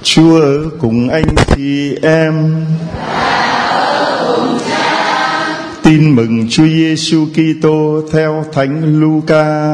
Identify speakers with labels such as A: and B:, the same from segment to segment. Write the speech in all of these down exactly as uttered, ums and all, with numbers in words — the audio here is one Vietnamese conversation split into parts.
A: Chúa ở cùng anh chị em. Tin mừng Chúa Giêsu Kitô theo Thánh Luca.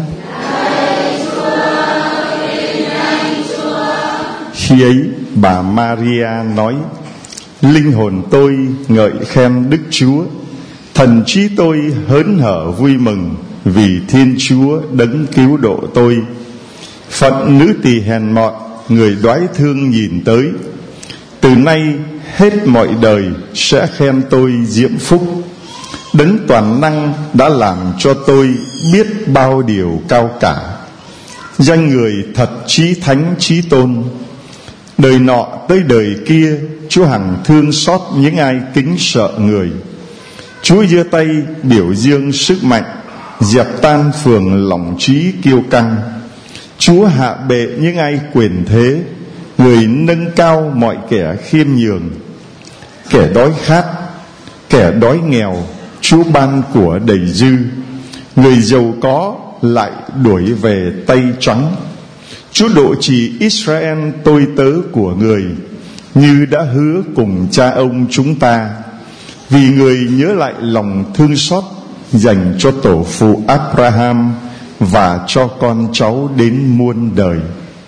A: Khi ấy bà Maria nói: linh hồn tôi ngợi khen Đức Chúa, thần trí tôi hớn hở vui mừng vì Thiên Chúa đấng cứu độ tôi. Phận nữ tỳ hèn mọn, người đoái thương nhìn tới. Từ nay hết mọi đời sẽ khen tôi diễm phúc. Đấng toàn năng đã làm cho tôi biết bao điều cao cả. Danh người thật chí thánh chí tôn. Đời nọ tới đời kia, Chúa hằng thương xót những ai kính sợ người. Chúa giơ tay biểu dương sức mạnh, dẹp tan phường lòng trí kiêu căng. Chúa hạ bệ những ai quyền thế, người nâng cao mọi kẻ khiêm nhường. Kẻ đói khát, kẻ đói nghèo, Chúa ban của đầy dư. Người giàu có lại đuổi về tay trắng. Chúa độ trì Israel tôi tớ của người, như đã hứa cùng cha ông chúng ta, vì người nhớ lại lòng thương xót dành cho tổ phụ Abraham và cho con cháu đến muôn đời.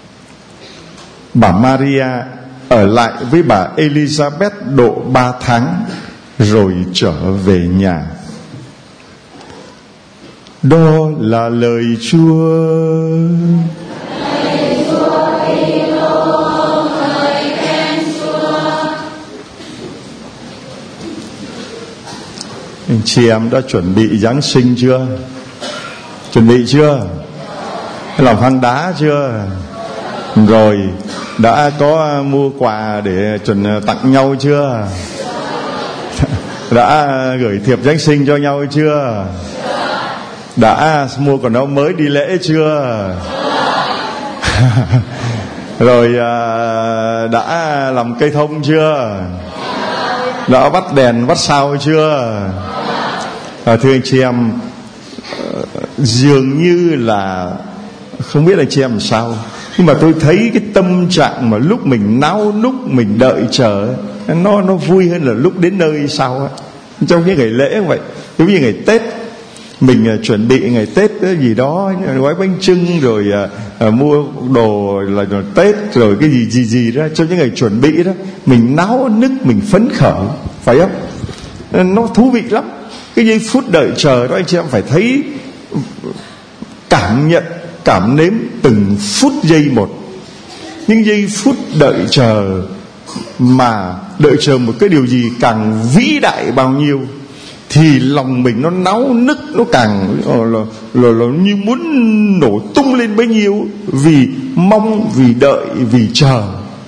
A: Bà Maria ở lại với bà Elizabeth độ ba tháng rồi trở về nhà. Đó là lời Chúa. Anh chị em đã chuẩn bị Giáng sinh chưa? Chuẩn bị chưa? Làm hang đá chưa? Rồi đã có mua quà để chuẩn tặng nhau chưa? Đã gửi thiệp Giáng sinh cho nhau chưa? Đã mua quần áo mới đi lễ chưa? Rồi đã làm cây thông chưa? Đã bắt đèn bắt sao chưa? À, thưa anh chị em, dường như là không biết anh chị em làm sao, nhưng mà tôi thấy cái tâm trạng mà lúc mình náo núc, mình đợi chờ, nó nó vui hơn là lúc đến nơi sau ấy. Trong những ngày lễ vậy, giống như ngày Tết, mình uh, chuẩn bị ngày Tết cái gì đó, gói bánh chưng rồi uh, uh, mua đồ là rồi Tết rồi cái gì gì gì đó, trong những ngày chuẩn bị đó, mình náo nức, mình phấn khởi, phải không? Nó thú vị lắm. Cái giây phút đợi chờ đó anh chị em phải thấy, cảm nhận, cảm nếm từng phút giây một. Những giây phút đợi chờ mà đợi chờ một cái điều gì càng vĩ đại bao nhiêu thì lòng mình nó náo nức, nó càng là, là, là, là như muốn nổ tung lên bấy nhiêu, vì mong, vì đợi, vì chờ.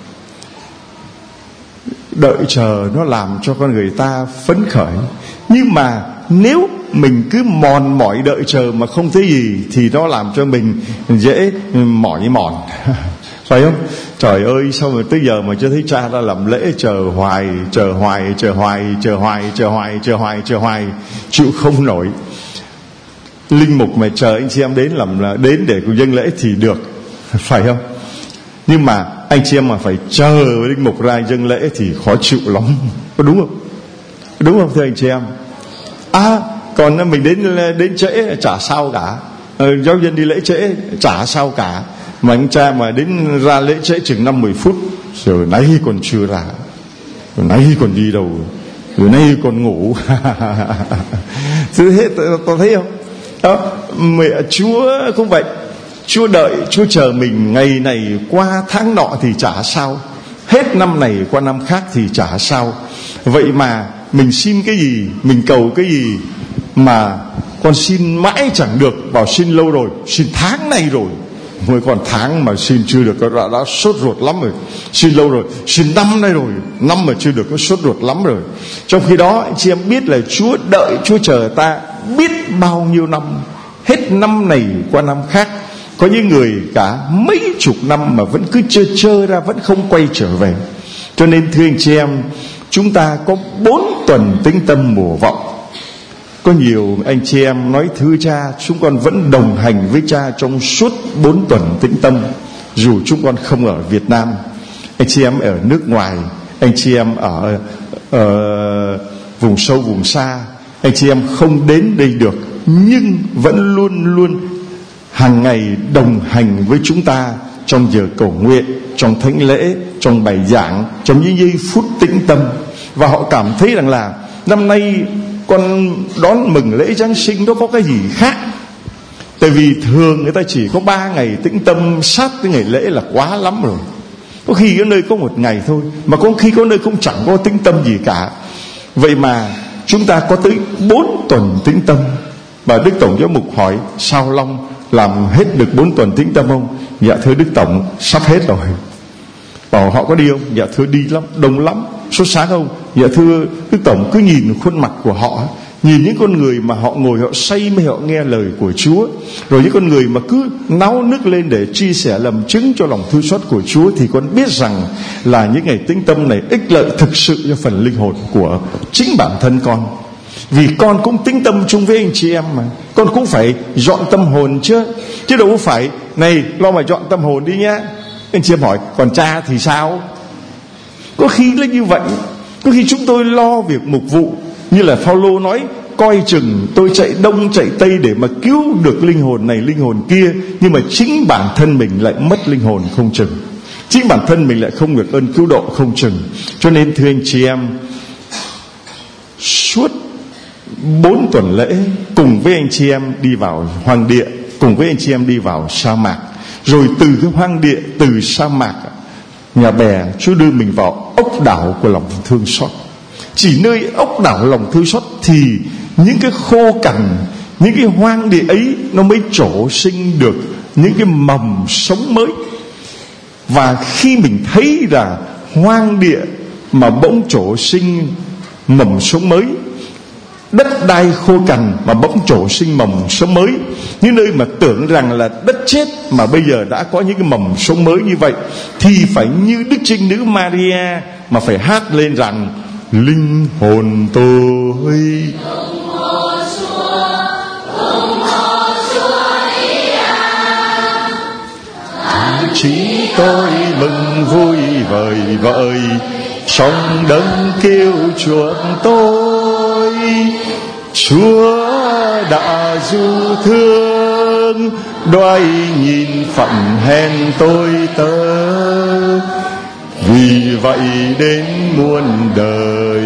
A: Đợi chờ nó làm cho con người ta phấn khởi. Nhưng mà nếu mình cứ mòn mỏi đợi chờ mà không thấy gì thì nó làm cho mình dễ mỏi mòn. Phải không? Trời ơi, sao mà tới giờ mà chưa thấy cha ra làm lễ, chờ hoài, chờ hoài, chờ hoài, chờ hoài, chờ hoài, chờ hoài, chờ hoài, chịu không nổi. Linh mục mà chờ anh chị em đến làm là đến để cùng dâng lễ thì được, phải không? Nhưng mà anh chị em mà phải chờ linh mục ra dâng lễ thì khó chịu lắm, có đúng không? Đúng không thưa anh chị em? À, còn mình đến đến trễ chả sao cả. Ờ, giáo dân đi lễ trễ chả sao cả. Mà anh cha mà đến ra lễ trễ chừng năm mười phút, rồi nãy còn chưa ra, rồi nãy còn đi đâu, rồi nãy còn ngủ. Thế hết tôi thấy không? Đó, mẹ Chúa cũng vậy. Chúa đợi, Chúa chờ mình ngày này qua tháng nọ thì chả sao, hết năm này qua năm khác thì chả sao. Vậy mà mình xin cái gì, mình cầu cái gì mà con xin mãi chẳng được, bảo xin lâu rồi, xin tháng này rồi, mới còn tháng mà xin chưa được, đã, đã sốt ruột lắm rồi. Xin lâu rồi, xin năm nay rồi, năm mà chưa được, nó sốt ruột lắm rồi. Trong khi đó anh chị em biết là Chúa đợi, Chúa chờ ta biết bao nhiêu năm, hết năm này qua năm khác. Có những người cả mấy chục năm mà vẫn cứ chơ chơ ra, vẫn không quay trở về. Cho nên thưa anh chị em, chúng ta có bốn tuần tĩnh tâm mùa vọng. Có nhiều anh chị em nói thưa cha, chúng con vẫn đồng hành với cha trong suốt bốn tuần tĩnh tâm, dù chúng con không ở Việt Nam. anh chị em ở nước ngoài, anh chị em ở, ở vùng sâu vùng xa, anh chị em không đến đây được, nhưng vẫn luôn luôn hàng ngày đồng hành với chúng ta trong giờ cầu nguyện, trong thánh lễ, trong bài giảng, trong những giây phút tĩnh tâm. Và họ cảm thấy rằng là năm nay con đón mừng lễ Giáng sinh nó có cái gì khác. Tại vì thường người ta chỉ có ba ngày tĩnh tâm sát cái ngày lễ là quá lắm rồi. Có khi có nơi có một ngày thôi, mà có khi có nơi cũng chẳng có tĩnh tâm gì cả. Vậy mà chúng ta có tới bốn tuần tĩnh tâm. Và Đức Tổng Giám mục hỏi: sao Long làm hết được bốn tuần tĩnh tâm không? Dạ thưa Đức Tổng, sắp hết rồi. Bảo họ có đi không? Dạ thưa đi lắm, đông lắm. Sốt sáng không? Dạ thưa Đức Tổng, cứ nhìn khuôn mặt của họ, nhìn những con người mà họ ngồi họ say mê họ nghe lời của Chúa, rồi những con người mà cứ náo nức lên để chia sẻ làm chứng cho lòng thương xót của Chúa, thì con biết rằng là những ngày tĩnh tâm này ích lợi thực sự cho phần linh hồn của chính bản thân con. Vì con cũng tĩnh tâm chung với anh chị em mà, con cũng phải dọn tâm hồn chứ, chứ đâu có phải này lo mà dọn tâm hồn đi nhá. Anh chị em hỏi còn cha thì sao? Có khi là như vậy. Có khi chúng tôi lo việc mục vụ, như là Phaolô nói, coi chừng tôi chạy đông chạy tây để mà cứu được linh hồn này linh hồn kia, nhưng mà chính bản thân mình lại mất linh hồn không chừng, chính bản thân mình lại không được ơn cứu độ không chừng. Cho nên thưa anh chị em, suốt bốn tuần lễ cùng với anh chị em đi vào hoang địa, cùng với anh chị em đi vào sa mạc, rồi từ cái hoang địa, từ sa mạc Nhà Bè, Chúa đưa mình vào ốc đảo của lòng thương xót. Chỉ nơi ốc đảo lòng thương xót thì những cái khô cằn, những cái hoang địa ấy nó mới trổ sinh được những cái mầm sống mới. Và khi mình thấy là hoang địa mà bỗng trổ sinh mầm sống mới, đất đai khô cằn mà bỗng trổ sinh mầm sống mới, những nơi mà tưởng rằng là đất chết mà bây giờ đã có những cái mầm sống mới như vậy, thì phải như Đức Trinh Nữ Maria mà phải hát lên rằng: linh hồn tôi chỉ tôi mừng vui vời vợi, trong đấng kêu chuộc tôi. Chúa đã du thương đoái nhìn phận hèn tôi tớ, vì vậy đến muôn đời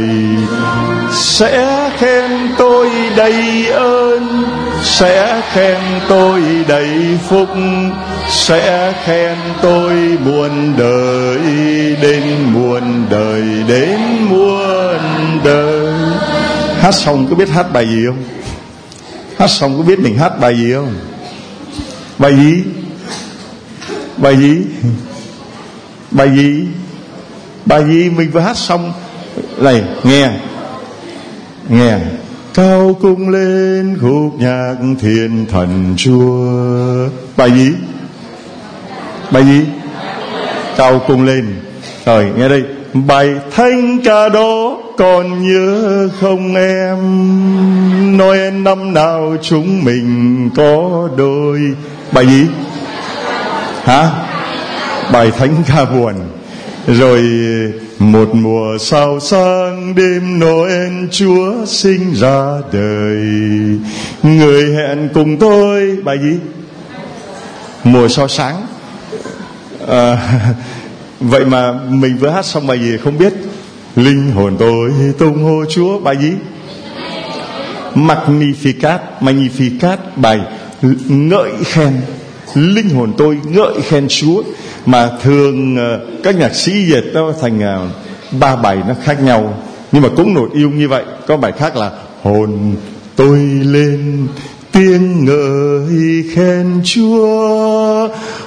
A: sẽ khen tôi đầy ơn, sẽ khen tôi đầy phúc, sẽ khen tôi muôn đời, đến muôn đời, đến muôn đời. Hát xong có biết hát bài gì không? Hát xong có biết mình hát bài gì không? Bài gì? Bài gì? Bài gì? Bài gì mình vừa hát xong? Này, nghe Nghe cao cung lên khúc nhạc thiên thần Chúa. Bài gì? Bài gì? Cao cung lên. Rồi nghe đây, bài thánh ca đó còn nhớ không em? Noel năm nào chúng mình có đôi. Bài gì? Hả? Bài thánh ca buồn. Rồi một mùa sao sáng đêm Noel Chúa sinh ra đời, người hẹn cùng tôi. Bài gì? Mùa sao sáng. À, vậy mà mình vừa hát xong bài gì không biết. Linh hồn tôi tung hô Chúa. Bài gì? Magnificat. Magnificat, bài ngợi khen. Linh hồn tôi ngợi khen Chúa. Mà thường các nhạc sĩ Việt nó thành ba bài nó khác nhau, nhưng mà cũng nổi yêu như vậy. Có bài khác là hồn tôi lên tiếng ngợi khen Chúa,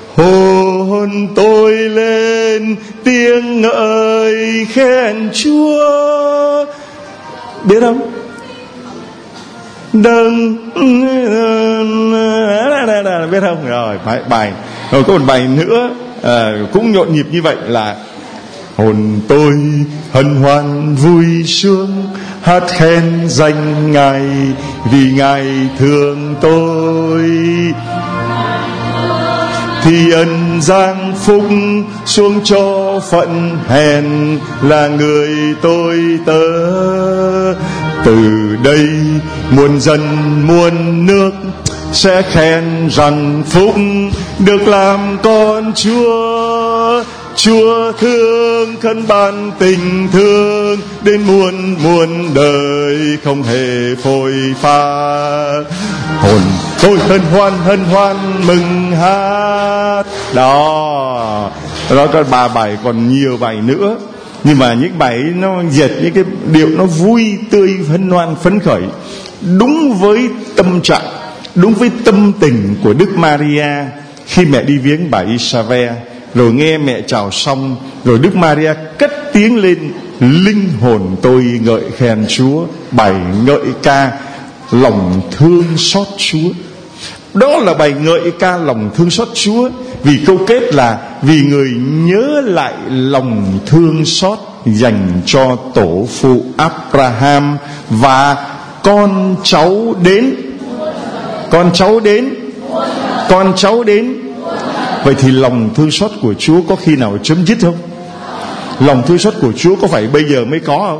A: hồn tôi lên tiếng ngợi khen Chúa. Biết không? Đừng biết không? Rồi bài, bài rồi có một bài nữa à, cũng nhộn nhịp như vậy là hồn tôi hân hoan vui sướng, hát khen danh Ngài vì Ngài thương tôi. Thì ân giang phúc xuống cho sao phận hèn là người tôi tớ. Từ đây muôn dân muôn nước sẽ khen rằng phúc được làm con Chúa. Chúa thương khấn ban tình thương đến muôn muôn đời không hề phôi pha. Hồn tôi hân hoan hân hoan mừng hát. Đó, đó có ba bài, còn nhiều bài nữa, nhưng mà những bài ấy nó dệt những cái điệu nó vui tươi hân hoan phấn khởi, đúng với tâm trạng, đúng với tâm tình của Đức Maria khi mẹ đi viếng bà Isabel. Rồi nghe mẹ chào xong, rồi Đức Maria cất tiếng lên: linh hồn tôi ngợi khen Chúa. Bài ngợi ca lòng thương xót Chúa. Đó là bài ngợi ca lòng thương xót Chúa, vì câu kết là vì người nhớ lại lòng thương xót dành cho tổ phụ Abraham và con cháu đến. Con cháu đến. Con cháu đến. Vậy thì lòng thương xót của Chúa có khi nào chấm dứt không? Lòng thương xót của Chúa có phải bây giờ mới có không?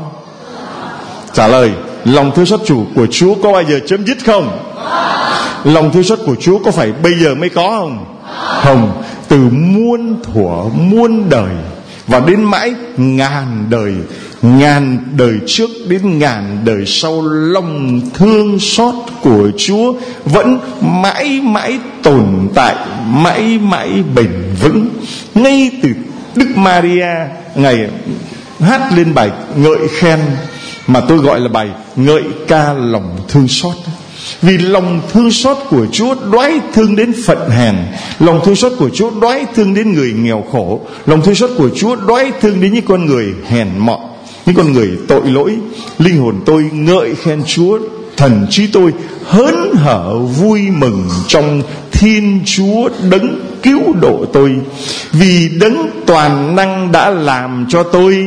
A: Trả lời, lòng thương xót chủ của Chúa có bao giờ chấm dứt không? Lòng thương xót của Chúa có phải bây giờ mới có không? Không. Từ muôn thuở muôn đời và đến mãi ngàn đời, ngàn đời trước đến ngàn đời sau, lòng thương xót của Chúa vẫn mãi mãi tồn tại, mãi mãi bền vững. Ngay từ Đức Maria ngày hát lên bài ngợi khen, mà tôi gọi là bài ngợi ca lòng thương xót. Vì lòng thương xót của Chúa đoái thương đến phận hèn, lòng thương xót của Chúa đoái thương đến người nghèo khổ, lòng thương xót của Chúa đoái thương đến những con người hèn mọn, những con người tội lỗi. Linh hồn tôi ngợi khen Chúa, thần trí tôi hớn hở vui mừng trong Thiên Chúa đấng cứu độ tôi. Vì đấng toàn năng đã làm cho tôi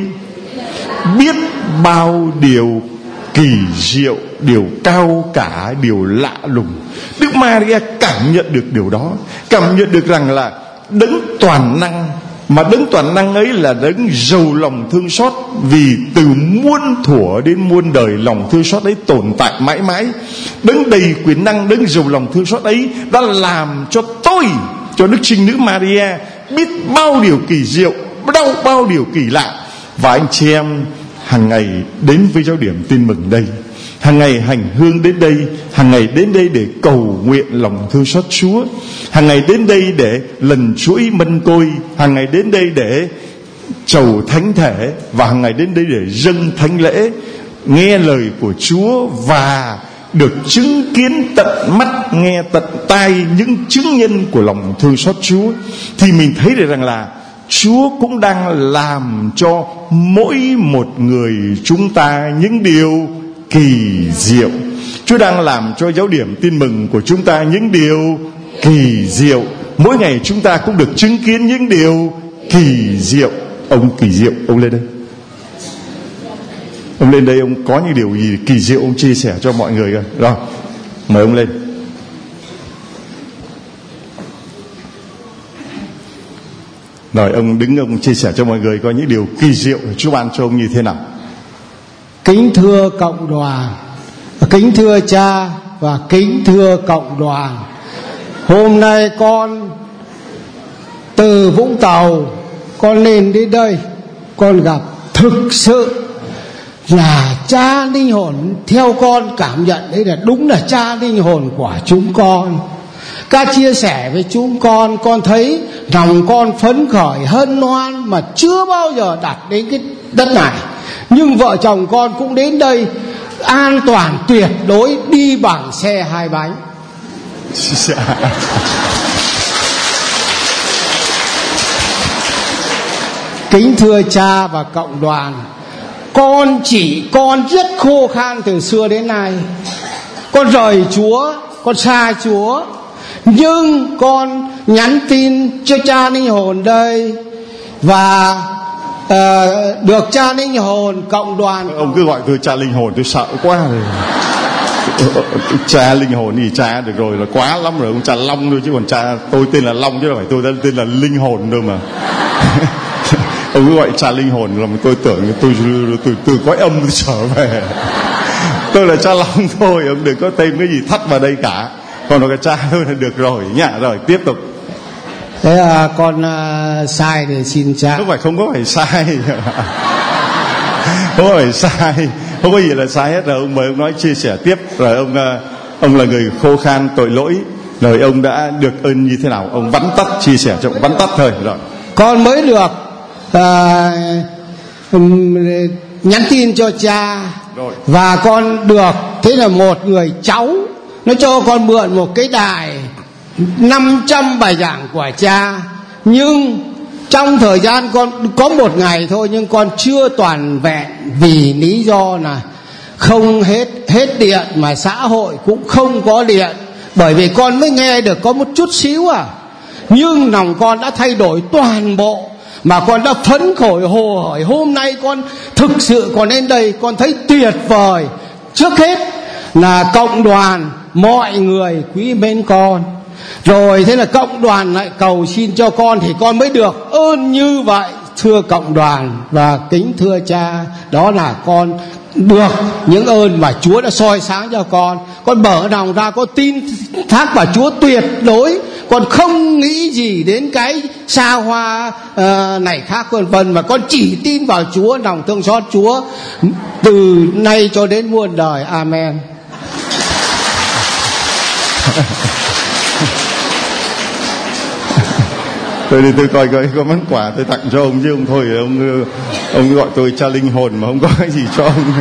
A: biết bao điều kỳ diệu, điều cao cả, điều lạ lùng. Đức Maria cảm nhận được điều đó, cảm nhận được rằng là đấng toàn năng, mà đấng toàn năng ấy là đấng giàu lòng thương xót, vì từ muôn thuở đến muôn đời lòng thương xót ấy tồn tại mãi mãi. Đấng đầy quyền năng, đấng giàu lòng thương xót ấy đã làm cho tôi, cho Đức Trinh Nữ Maria biết bao điều kỳ diệu, bao bao điều kỳ lạ. Và anh chị em hàng ngày đến với giáo điểm Tin Mừng đây, hàng ngày hành hương đến đây, hàng ngày đến đây để cầu nguyện lòng thương xót Chúa, hàng ngày đến đây để lần chuỗi mân côi, hàng ngày đến đây để chầu thánh thể, và hàng ngày đến đây để dâng thánh lễ, nghe lời của Chúa và được chứng kiến tận mắt, nghe tận tai những chứng nhân của lòng thương xót Chúa, thì mình thấy được rằng là Chúa cũng đang làm cho mỗi một người chúng ta những điều kỳ diệu. Chúa đang làm cho giáo điểm Tin Mừng của chúng ta những điều kỳ diệu. Mỗi ngày chúng ta cũng được chứng kiến những điều kỳ diệu. Ông kỳ diệu, ông lên đây. Ông lên đây, ông có những điều gì kỳ diệu ông chia sẻ cho mọi người coi. Rồi, mời ông lên. Rồi ông đứng, ông chia sẻ cho mọi người coi những điều kỳ diệu Chúa ban cho ông như thế nào.
B: Kính thưa cộng đoàn, kính thưa cha và kính thưa cộng đoàn, hôm nay con từ Vũng Tàu con lên đến đây, con gặp thực sự là cha linh hồn. Theo con cảm nhận đấy là đúng là cha linh hồn của chúng con. Các chia sẻ với chúng con, con thấy lòng con phấn khởi hân hoan mà chưa bao giờ đặt đến cái đất này. Nhưng vợ chồng con cũng đến đây an toàn tuyệt đối, đi bằng xe hai bánh. Kính thưa cha và cộng đoàn, con chỉ con rất khô khan từ xưa đến nay. Con rời Chúa, con xa Chúa, nhưng con nhắn tin cho cha linh hồn đây và uh, được cha linh hồn cộng đoàn.
A: Ông cứ gọi tôi cha linh hồn, tôi sợ quá rồi. Cha linh hồn thì cha được rồi, là quá lắm rồi. Ông cha Long thôi chứ còn cha tôi tên là Long chứ không phải tôi tên là linh hồn đâu mà. Ông cứ gọi cha linh hồn, làm tôi tưởng tôi tôi từ cõi âm tôi trở về. Tôi là cha Long thôi, ông đừng có thêm cái gì thắt vào đây cả. Còn cái cha thôi là được rồi nhá. Rồi tiếp tục.
B: Thế à, con à, sai thì xin cha.
A: Không phải, không có phải sai. Không có phải sai, không có gì là sai hết. Rồi ông mời ông nói chia sẻ tiếp. Rồi ông ông là người khô khan tội lỗi, rồi ông đã được ơn như thế nào, ông vắn tắt chia sẻ cho vắn tắt thôi. Rồi
B: con mới được à, um, nhắn tin cho cha. Rồi. Và con được, thế là một người cháu nó cho con mượn một cái đài năm trăm bài giảng của cha. Nhưng trong thời gian con có một ngày thôi, nhưng con chưa toàn vẹn vì lý do là không hết hết điện, mà xã hội cũng không có điện. Bởi vì con mới nghe được có một chút xíu à, nhưng lòng con đã thay đổi toàn bộ, mà con đã phấn khởi hồ hởi. Hôm nay con thực sự còn đến đây con thấy tuyệt vời. Trước hết là cộng đoàn mọi người quý mến con, rồi thế là cộng đoàn lại cầu xin cho con thì con mới được ơn như vậy. Thưa cộng đoàn và kính thưa cha, đó là con được những ơn mà Chúa đã soi sáng cho con. Con mở lòng ra, con tin thác vào Chúa tuyệt đối. Con không nghĩ gì đến cái xa hoa uh, này khác vân vân, mà con chỉ tin vào Chúa, lòng thương xót Chúa từ nay cho đến muôn đời. Amen.
A: Tôi đi tôi coi coi có món quà tôi tặng cho ông chứ ông thôi ông ông gọi tôi cha linh hồn mà không có cái gì cho ông.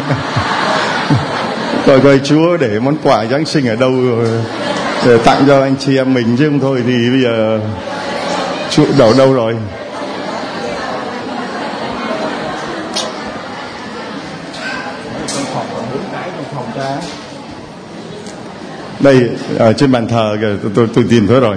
A: Coi coi Chúa để món quà Giáng sinh ở đâu rồi để tặng cho anh chị em mình chứ không thôi thì bây giờ Chúa đổ đâu rồi. Đây ở trên bàn thờ kìa, tôi, tôi, tôi tìm thấy rồi.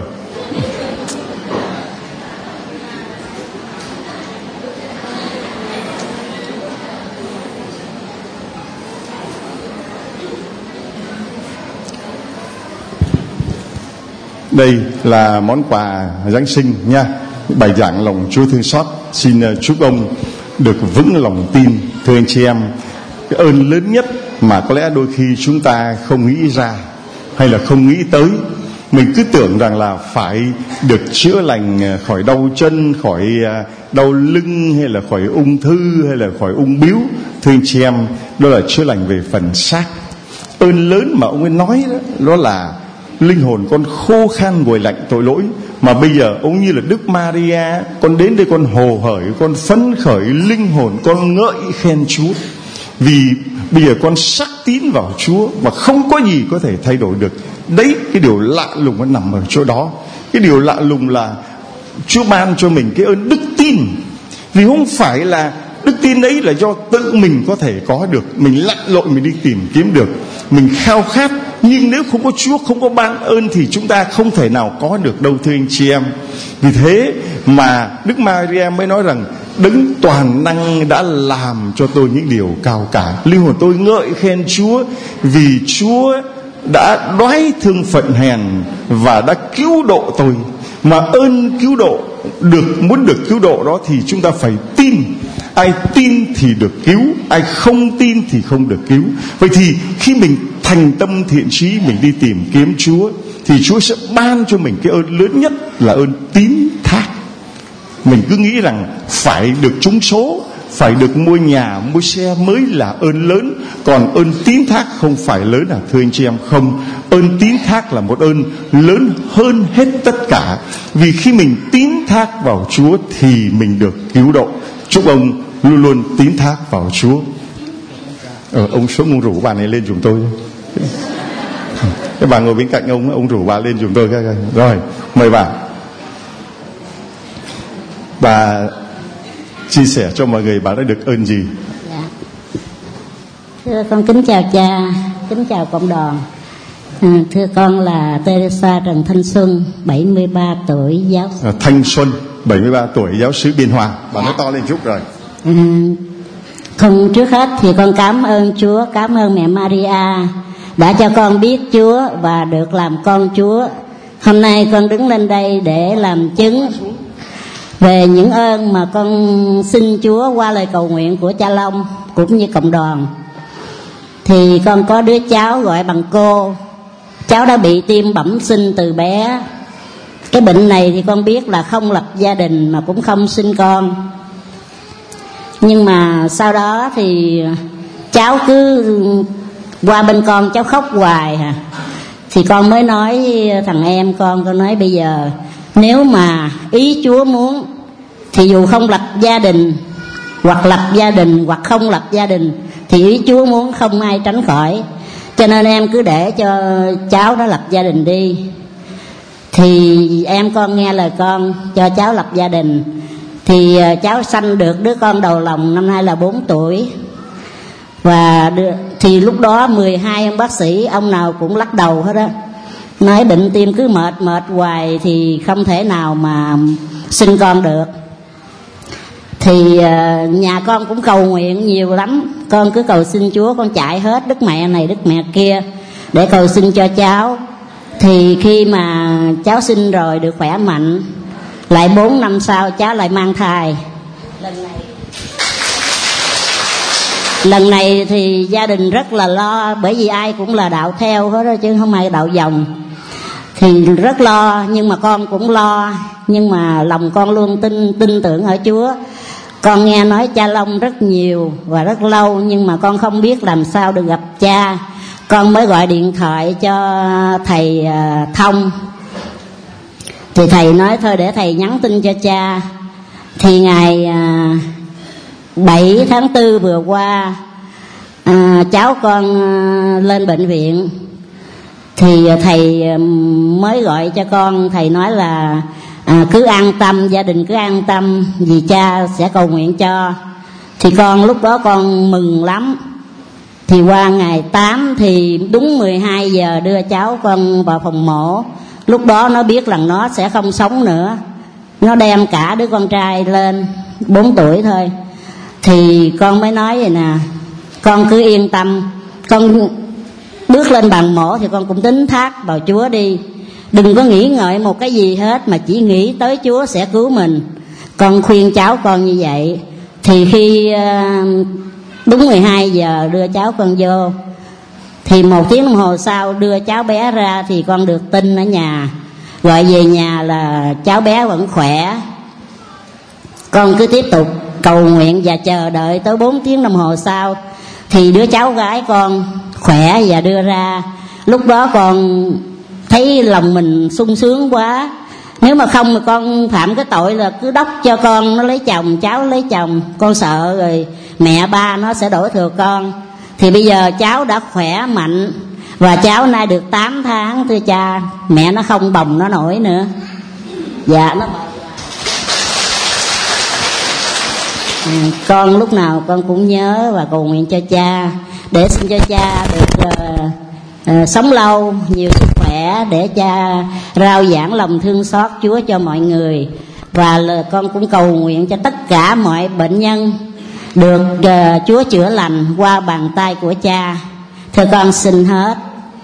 A: Đây là món quà Giáng sinh nha. Bài giảng lòng Chúa thương xót. Xin chúc ông được vững lòng tin. Thưa anh chị em, cái ơn lớn nhất mà có lẽ đôi khi chúng ta không nghĩ ra hay là không nghĩ tới. Mình cứ tưởng rằng là phải được chữa lành khỏi đau chân, khỏi đau lưng, hay là khỏi ung thư, hay là khỏi ung bướu. Thưa anh chị em, đó là chữa lành về phần xác. Ơn lớn mà ông ấy nói đó, đó là linh hồn con khô khan nguội lạnh tội lỗi, mà bây giờ ông như là Đức Maria, con đến đây con hồ hởi, con phấn khởi, linh hồn con ngợi khen Chúa. Vì bây giờ con sắc tín vào Chúa mà không có gì có thể thay đổi được. Đấy, cái điều lạ lùng nó nằm ở chỗ đó. Cái điều lạ lùng là Chúa ban cho mình cái ơn đức tin. Vì không phải là đức tin đấy là do tự mình có thể có được, mình lặn lội mình đi tìm kiếm được, mình khao khát. Nhưng nếu không có Chúa, không có ban ơn thì chúng ta không thể nào có được đâu, thưa anh chị em. Vì thế mà Đức Maria mới nói rằng Đấng toàn năng đã làm cho tôi những điều cao cả. Linh hồn tôi ngợi khen Chúa, vì Chúa đã đoái thương phận hèn và đã cứu độ tôi. Mà ơn cứu độ, được muốn được cứu độ đó thì chúng ta phải tin. Ai tin thì được cứu, ai không tin thì không được cứu. Vậy thì khi mình thành tâm thiện chí, mình đi tìm kiếm Chúa, thì Chúa sẽ ban cho mình cái ơn lớn nhất là ơn tín thác. Mình cứ nghĩ rằng phải được trúng số, phải được mua nhà, mua xe mới là ơn lớn. Còn ơn tín thác không phải lớn à, thưa anh chị em? Không, ơn tín thác là một ơn lớn hơn hết tất cả. Vì khi mình tín thác vào Chúa thì mình được cứu độ. Chúc ông luôn luôn tín thác vào Chúa. Ờ, ông xuống ông rủ bà này lên giùm tôi. Cái bà ngồi bên cạnh ông, ông rủ bà lên giùm tôi. Rồi, mời bà. Bà chia sẻ cho mọi người bà đã được ơn gì.
C: Dạ. Thưa con kính chào cha, kính chào cộng đoàn. À, thưa con là Teresa Trần Thanh Xuân, bảy mươi ba tuổi, giáo
A: à, Thanh Xuân, bảy mươi ba tuổi, giáo sứ Biên Hòa. Bà dạ. nói to lên chút rồi.
C: À, không, trước hết thì con cảm ơn Chúa, cảm ơn mẹ Maria đã cho con biết Chúa và được làm con Chúa. Hôm nay con đứng lên đây để làm chứng. về những ơn mà con xin Chúa qua lời cầu nguyện của cha Long cũng như cộng đoàn. Thì con có đứa cháu gọi bằng cô. Cháu đã bị tim bẩm sinh từ bé. Cái bệnh này thì con biết là không lập gia đình mà cũng không sinh con. Nhưng mà sau đó thì cháu cứ qua bên con cháu khóc hoài à. Thì con mới nói thằng em con, con nói bây giờ nếu mà ý Chúa muốn thì dù không lập gia đình, hoặc lập gia đình hoặc không lập gia đình, thì ý Chúa muốn không ai tránh khỏi. Cho nên em cứ để cho cháu nó lập gia đình đi. Thì em con nghe lời con cho cháu lập gia đình. Thì cháu sanh được đứa con đầu lòng năm nay là bốn tuổi. Và đưa, thì lúc đó mười hai ông bác sĩ ông nào cũng lắc đầu hết á, nói bệnh tim cứ mệt mệt hoài thì không thể nào mà sinh con được. Thì uh, nhà con cũng cầu nguyện nhiều lắm. Con cứ cầu xin Chúa, con chạy hết Đức Mẹ này Đức Mẹ kia để cầu xin cho cháu. Thì khi mà cháu sinh rồi được khỏe mạnh, lại bốn năm sau cháu lại mang thai. Lần này Lần này thì gia đình rất là lo, bởi vì ai cũng là đạo theo hết đó, chứ không ai đạo dòng. Thì rất lo, nhưng mà con cũng lo. Nhưng mà lòng con luôn tin tin tưởng ở Chúa. Con nghe nói cha Long rất nhiều và rất lâu, nhưng mà con không biết làm sao được gặp cha. Con mới gọi điện thoại cho thầy uh, Thông. Thì thầy nói thôi để thầy nhắn tin cho cha. Thì ngày uh, bảy tháng tư vừa qua, à, cháu con à, lên bệnh viện. Thì thầy mới gọi cho con. Thầy nói là à, cứ an tâm, gia đình cứ an tâm, vì cha sẽ cầu nguyện cho. Thì con lúc đó con mừng lắm. Thì qua ngày tám thì đúng mười hai giờ đưa cháu con vào phòng mổ. Lúc đó nó biết rằng nó sẽ không sống nữa. Nó đem cả đứa con trai lên bốn tuổi thôi. Thì con mới nói vậy nè, con cứ yên tâm. Con bước lên bàn mổ thì con cũng tín thác vào Chúa đi. Đừng có nghĩ ngợi một cái gì hết, mà chỉ nghĩ tới Chúa sẽ cứu mình. Con khuyên cháu con như vậy. Thì khi đúng mười hai giờ đưa cháu con vô, thì một tiếng đồng hồ sau đưa cháu bé ra, thì con được tin ở nhà, gọi về nhà là cháu bé vẫn khỏe. Con cứ tiếp tục cầu nguyện và chờ đợi tới bốn tiếng đồng hồ sau thì đứa cháu gái con khỏe và đưa ra. Lúc đó con thấy lòng mình sung sướng quá. Nếu mà không mà con phạm cái tội là cứ đốc cho con nó lấy chồng, cháu lấy chồng. Con sợ rồi mẹ ba nó sẽ đổ thừa con. Thì bây giờ cháu đã khỏe mạnh và cháu nay được tám tháng thưa cha. Mẹ nó không bồng nó nổi nữa. Dạ nó bồng. À, con lúc nào con cũng nhớ và cầu nguyện cho cha, để xin cho cha được uh, uh, sống lâu, nhiều sức khỏe, để cha rao giảng lòng thương xót Chúa cho mọi người. Và là con cũng cầu nguyện cho tất cả mọi bệnh nhân được uh, Chúa chữa lành qua bàn tay của cha. Thưa con xin hết.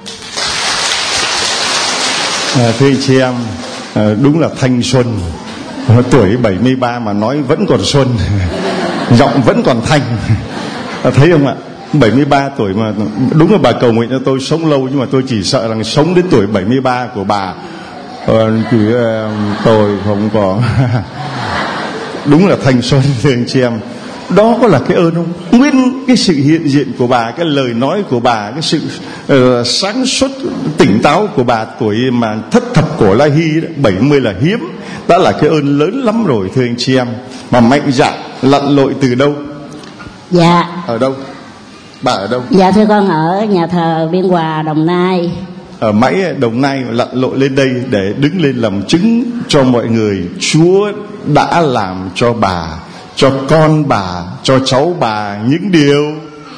A: À, thưa anh chị em, à, đúng là thanh xuân. Tuổi bảy mươi ba mà nói vẫn còn xuân, giọng vẫn còn thanh. Thấy không ạ? bảy mươi ba tuổi mà đúng là bà cầu nguyện cho tôi sống lâu, nhưng mà tôi chỉ sợ rằng sống đến tuổi bảy mươi ba của bà ờ, thì uh, tôi không có. Đúng là thanh xuân thưa anh chị em. Đó có là cái ơn không? Nguyên cái sự hiện diện của bà, cái lời nói của bà, cái sự uh, sáng suốt tỉnh táo của bà, tuổi mà thất thập cổ La Hy đó, bảy mươi là hiếm, đã là cái ơn lớn lắm rồi thưa anh chị em. Mà mạnh dạn lặn lội từ đâu?
C: Dạ.
A: Ở đâu? Bà ở đâu?
C: Dạ thưa con ở nhà thờ Biên Hòa, Đồng Nai.
A: Ở Mãi Đồng Nai, lặn lội lên đây để đứng lên làm chứng cho mọi người Chúa đã làm cho bà, cho con bà, cho cháu bà những điều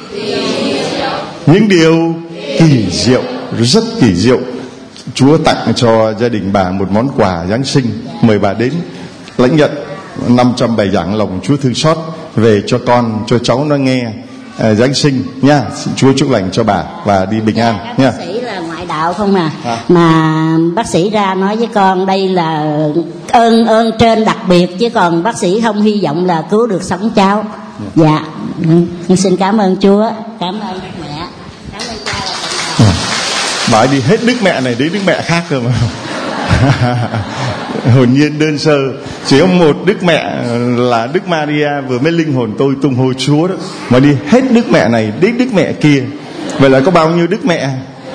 A: những điều kỳ diệu, rất kỳ diệu. Chúa tặng cho gia đình bà một món quà Giáng sinh, mời bà đến lãnh nhận năm trăm bài giảng lòng Chúa thương xót về cho con, cho cháu nó nghe. uh, Giáng sinh nha. Chúa chúc lành cho bà và đi bình an
C: các
A: nha.
C: bác sĩ là ngoại đạo không à.
A: à
C: Mà bác sĩ ra nói với con đây là ơn ơn trên đặc biệt, chứ còn bác sĩ không hy vọng là cứu được sống cháu. Dạ, dạ. Xin cảm ơn Chúa, cảm ơn mẹ, cảm ơn cha là
A: à. Bà ấy đi hết đức mẹ này đến đức mẹ khác rồi mà. Hồn nhiên đơn sơ, chỉ có một đức mẹ là Đức Maria vừa mới linh hồn tôi tung hô Chúa đó, mà đi hết đức mẹ này đến đức mẹ kia. Vậy là có bao nhiêu đức mẹ?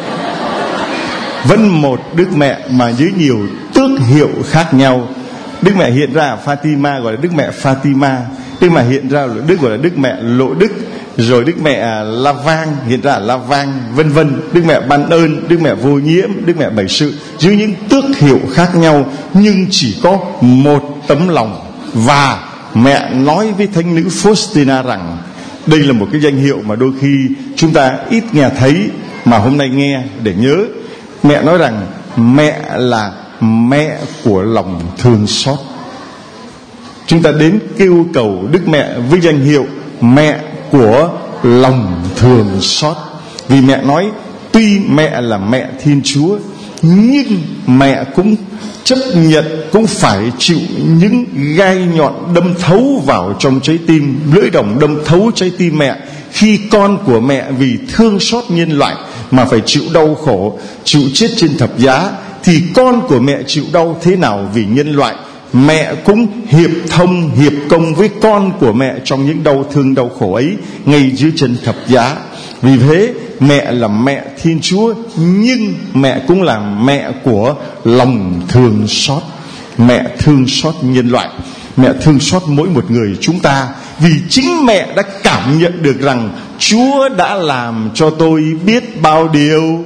A: Vẫn một đức mẹ mà dưới nhiều tước hiệu khác nhau. Đức mẹ hiện ra ở Fatima gọi là Đức mẹ Fatima, Đức mẹ hiện ra ở Đức gọi là Đức mẹ Lộ Đức, rồi Đức mẹ La Vang hiện ra ở La Vang, vân vân. Đức mẹ ban ơn, Đức mẹ vô nhiễm, Đức mẹ bảy sự, dưới những tước hiệu khác nhau nhưng chỉ có một tấm lòng. Và mẹ nói với thánh nữ Faustina rằng đây là một cái danh hiệu mà đôi khi chúng ta ít nghe thấy, mà hôm nay nghe để nhớ. Mẹ nói rằng mẹ là mẹ của lòng thương xót. Chúng ta đến kêu cầu Đức Mẹ với danh hiệu mẹ của lòng thương xót. Vì mẹ nói tuy mẹ là mẹ Thiên Chúa, nhưng mẹ cũng chấp nhận, cũng phải chịu những gai nhọn đâm thấu vào trong trái tim, lưỡi đồng đâm thấu trái tim mẹ, khi con của mẹ vì thương xót nhân loại mà phải chịu đau khổ, chịu chết trên thập giá. Thì con của mẹ chịu đau thế nào vì nhân loại, mẹ cũng hiệp thông, hiệp công với con của mẹ trong những đau thương đau khổ ấy ngay dưới chân thập giá. Vì thế mẹ là mẹ Thiên Chúa, nhưng mẹ cũng là mẹ của lòng thương xót. Mẹ thương xót nhân loại, mẹ thương xót mỗi một người chúng ta, vì chính mẹ đã cảm nhận được rằng Chúa đã làm cho tôi biết bao điều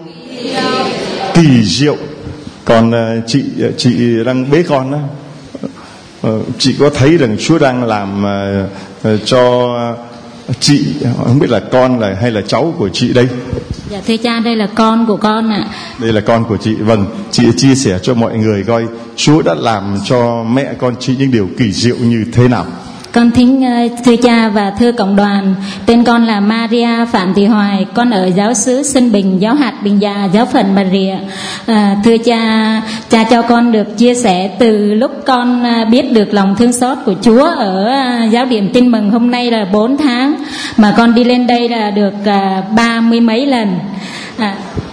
A: kỳ diệu. Còn chị chị đang bế con đó, chị có thấy rằng Chúa đang làm cho chị, không biết là con là hay là cháu của chị đây?
D: Dạ thưa cha, đây là con của con ạ. À.
A: Đây là con của chị. Vâng, chị chia sẻ cho mọi người coi Chúa đã làm cho mẹ con chị những điều kỳ diệu như thế nào.
D: Con thính thưa cha và thưa cộng đoàn, tên con là Maria Phạm Thị Hoài, con ở giáo xứ Xuân Bình, giáo hạt Bình Già, giáo phận Bà Rịa. À, thưa cha, cha cho con được chia sẻ từ lúc con biết được lòng thương xót của Chúa ở giáo điểm Tin Mừng hôm nay là bốn tháng, mà con đi lên đây là được ba mươi mấy lần. À.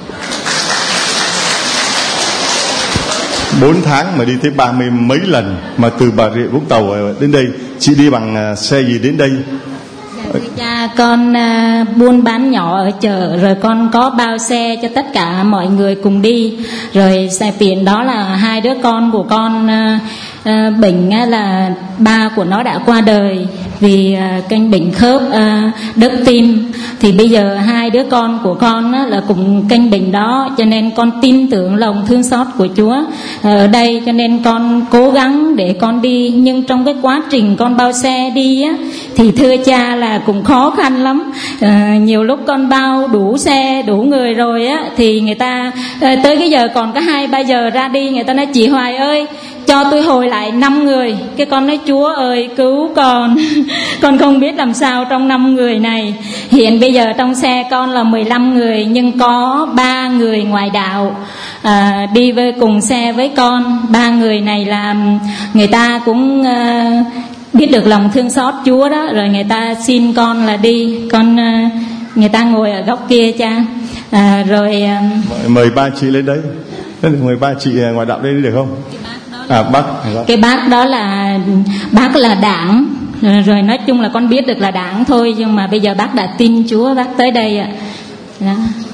A: Bốn tháng mà đi tới ba mươi mấy lần, mà từ Bà Rịa Vũng Tàu đến đây. Chị đi bằng xe gì đến đây?
D: Dạ thưa cha, con uh, buôn bán nhỏ ở chợ, rồi con có bao xe cho tất cả mọi người cùng đi. Rồi xe tiền đó là hai đứa con của con uh, uh, bệnh uh, là ba của nó đã qua đời vì uh, căn bệnh khớp uh, đứt tim. Thì bây giờ hai đứa con của con uh, là cùng căn bệnh đó, cho nên con tin tưởng lòng thương xót của Chúa ở đây, cho nên con cố gắng để con đi. Nhưng trong cái quá trình con bao xe đi á, thì thưa cha là cũng khó khăn lắm. À, nhiều lúc con bao đủ xe đủ người rồi á, thì người ta à, tới cái giờ còn có hai ba giờ ra đi, người ta nói chị Hoài ơi cho tôi hồi lại năm người. Cái con nói Chúa ơi cứu con. Con không biết làm sao trong năm người này. Hiện bây giờ trong xe con là mười lăm người, nhưng có ba người ngoại đạo à, đi với cùng xe với con. Ba người này là người ta cũng à, biết được lòng thương xót Chúa đó, rồi người ta xin con là đi. Con người ta ngồi ở góc kia cha. À, rồi
A: mời, mời ba chị lên đấy. Mời ba chị ngoại đạo lên được không? À, bác.
D: Cái bác đó là bác là đảng, rồi nói chung là con biết được là đảng thôi, nhưng mà bây giờ bác đã tin Chúa, bác tới đây ạ. Đó.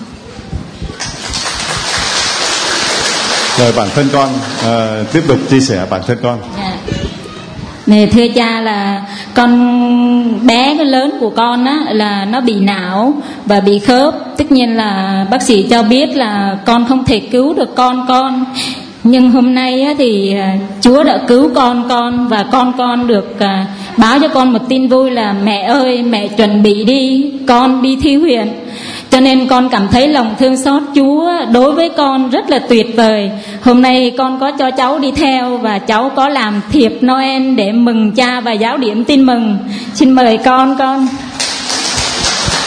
A: Rồi bản thân con à, tiếp tục chia sẻ bản thân con.
D: Dạ. Nè thưa cha, là con bé cái lớn của con á là nó bị não và bị khớp. Tất nhiên là bác sĩ cho biết là con không thể cứu được con con. Nhưng hôm nay á, thì Chúa đã cứu con con, và con con được à, báo cho con một tin vui là mẹ ơi, mẹ chuẩn bị đi, con đi thi huyện. Cho nên con cảm thấy lòng thương xót Chúa đối với con rất là tuyệt vời. Hôm nay con có cho cháu đi theo, và cháu có làm thiệp Noel để mừng cha và giáo điểm Tin Mừng. Xin mời con con.